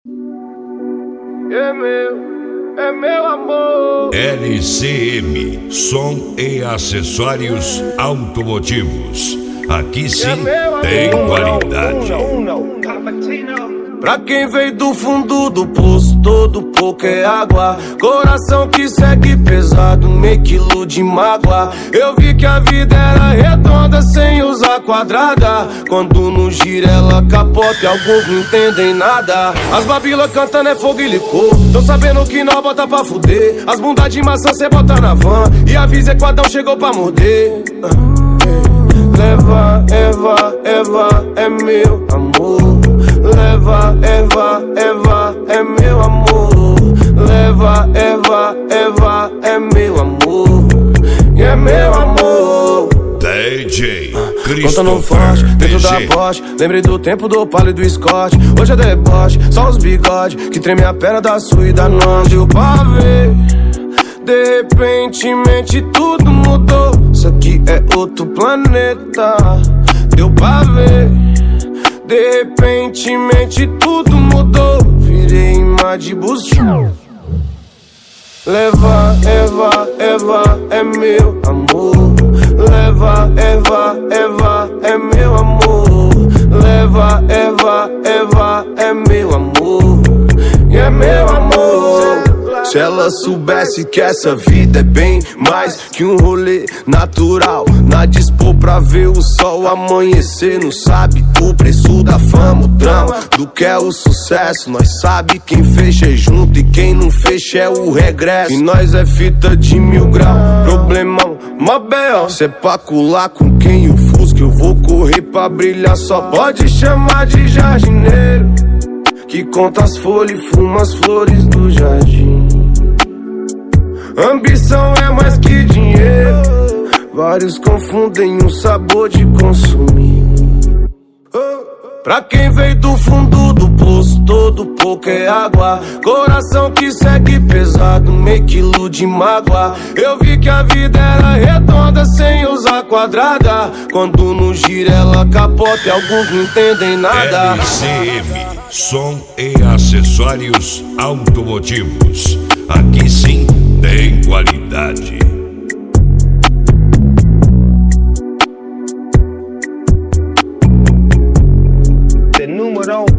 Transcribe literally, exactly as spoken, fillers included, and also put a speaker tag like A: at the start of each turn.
A: É meu, é meu amor.
B: L C M, som e acessórios automotivos. Aqui sim é tem qualidade.
A: Uno, uno, cappuccino.
C: Pra quem veio do fundo do poço, todo pouco é água. Coração que segue pesado, meio quilo de mágoa. Eu vi que a vida era redonda sem usar quadrada. Quando no gira ela capota e alguns não entendem nada. As babilas cantando é fogo e licor. Tô sabendo que nós bota pra fuder. As bundas de maçã cê bota na van. E avisa quadrão chegou pra morder. Leva, Eva, Eva, é meu amor. Leva, Eva, Eva, é meu amor. Leva, Eva, Eva, é meu amor. E é meu amor.
B: D J
C: Conta no forte, dentro da Porsche. Lembrei do tempo do Opala e do Scott. Hoje é deboche, só os bigode que treme a perna da sua e da nossa. Deu pra ver, de repentemente tudo mudou. Isso aqui é outro planeta. Deu pra ver, de repentemente tudo mudou. Virei imã de bucho. Leva, Eva, Eva, é meu amor. Leva, Eva, Eva, é meu amor. Leva, Eva, Eva, é meu amor. E é meu amor. Se ela soubesse que essa vida é bem mais que um rolê natural, na dispor pra ver o sol amanhecer. Não sabe o preço da fama, o drama, do que é o sucesso. Nós sabe quem fecha é junto e quem não fecha é o regresso. E nós é fita de mil grau, problemão, mó B O. Cê é pra colar com quem o fusca, eu vou correr pra brilhar. Só pode chamar de jardineiro, que conta as folhas e fuma as flores do jardim. Ambição é mais que dinheiro, vários confundem o sabor de consumir. Pra quem veio do fundo do poço, todo pouco é água. Coração que segue pesado, meio quilo de mágoa. Eu vi que a vida era redonda sem usar quadrada. Quando no gira ela capota e alguns não entendem nada.
B: L C M, som e acessórios automotivos. Aqui sim tem qualidade.
A: The número